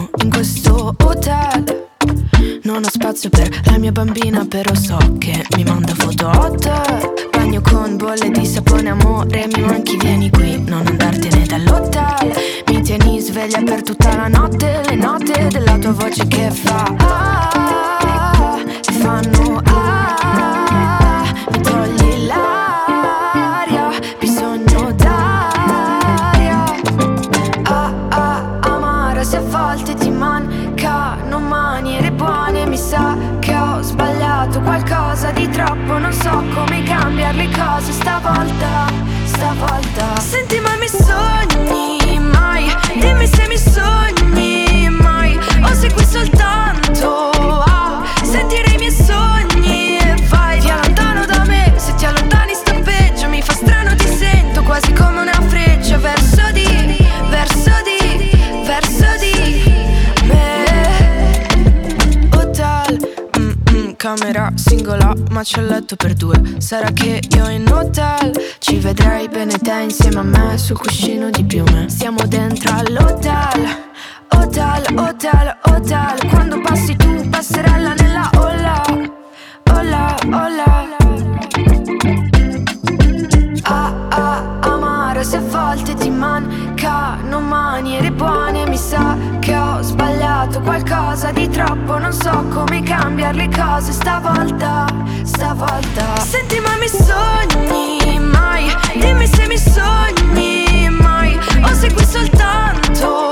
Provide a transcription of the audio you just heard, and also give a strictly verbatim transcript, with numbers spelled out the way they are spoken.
bagno in questo hotel. Non ho spazio per la mia bambina, però so che mi manda foto hot. Bagno con bolle di sapone, amore, mi manchi, vieni qui, non andartene dall'hotel. Mi tieni sveglia per tutta la notte, le note della tua voce che fa ah, e fanno ah, mi togli l'aria, bisogno d'aria. Ah ah, amara, se a volte ti mancano maniere buone, mi sa che ho sbagliato qualcosa di troppo, non so come cambiare le cose stavolta, stavolta. Senti, ma mi sogni mai? Dimmi se mi sogni mai, o sei qui soltanto a sentire i miei sogni e vai via lontano da me. Se ti allontani sto peggio, mi fa strano, ti sento quasi come una freccia verso di, verso di, verso di me. Hotel, mm-mm, camera singola, ma c'è il letto per due. Sarà che io in hotel ci vedrei bene te insieme a me sul cuscino di piume. Stiamo dentro all'hotel, hotel, hotel, hotel. Quando passi tu, passerella nella olla, olla, olla. Ah ah, amare, se a volte ti mancano maniere buone, mi sa che ho sbagliato qualcosa di troppo, non so come cambiare le cose stavolta, stavolta. Senti, ma mi sogni mai? Dimmi se mi sogni mai, o sei qui soltanto